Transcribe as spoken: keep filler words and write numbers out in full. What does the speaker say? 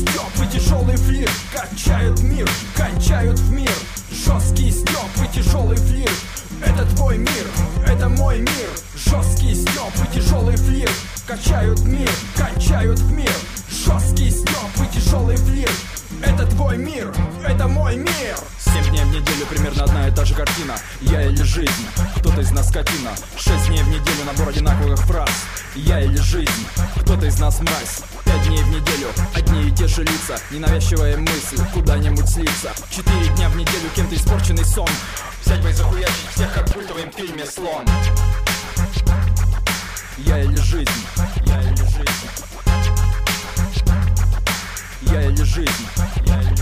стёб и тяжелый флир качают мир, кончают в мир. Жесткий стёб и тяжелый флир. Это твой мир, это мой мир. Жесткий стёб и тяжелый флир качают мир, кончают в мир. Жесткий стёб и тяжелый флир. Это твой мир, это мой мир. Семь дней в неделю примерно одна и та же картина. Я или жизнь, кто-то из нас скотина. Шесть дней в неделю набор одинаковых фраз. Я или жизнь, кто-то из нас мразь. Пять дней в неделю, одни и те же лица. Ненавязчивая мысль, куда-нибудь слиться. Четыре дня в неделю кем-то испорченный сон. Взять бы и захуячить всех, как в культовом фильме «Слон». Я или жизнь, я или жизнь. Я или жизнь, я или